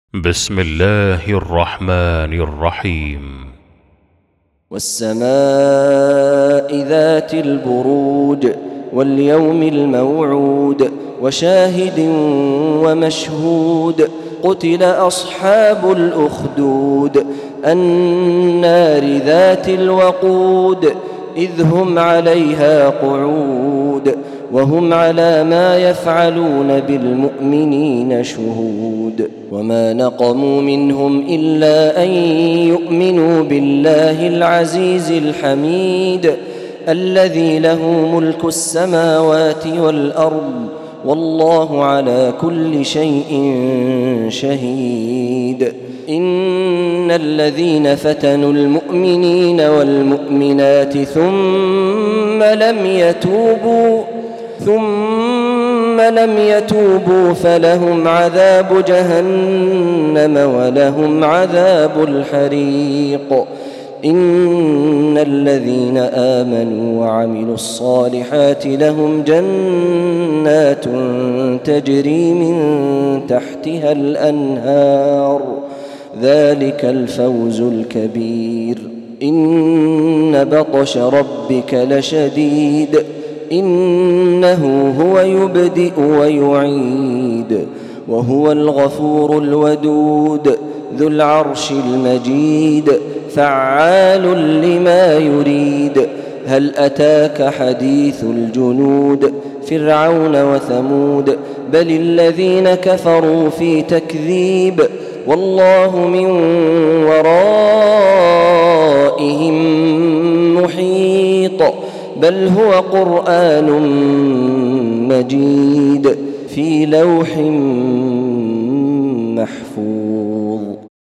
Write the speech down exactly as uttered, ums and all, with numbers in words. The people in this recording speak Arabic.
بسم الله الرحمن الرحيم. والسماء ذات البروج واليوم الموعود وشاهد ومشهود قتل أصحاب الأخدود النار ذات الوقود إذ هم عليها قعود وهم على ما يفعلون بالمؤمنين شهود وما نقموا منهم إلا أن يؤمنوا بالله العزيز الحميد الذي له ملك السماوات والأرض والله على كل شيء شهيد. إن الذين فتنوا المؤمنين والمؤمنات ثم لم يتوبوا ثم لم يتوبوا فلهم عذاب جهنم ولهم عذاب الحريق. إن الذين آمنوا وعملوا الصالحات لهم جنات تجري من تحتها الأنهار ذلك الفوز الكبير. إن بطش ربك لشديد إنه هو يبدئ ويعيد وهو الغفور الودود ذو العرش المجيد فعال لما يريد. هل أتاك حديث الجنود فرعون وثمود بل الذين كفروا في تكذيب والله من ورائهم محيط بل هو قرآن مجيد في لوح محفوظ.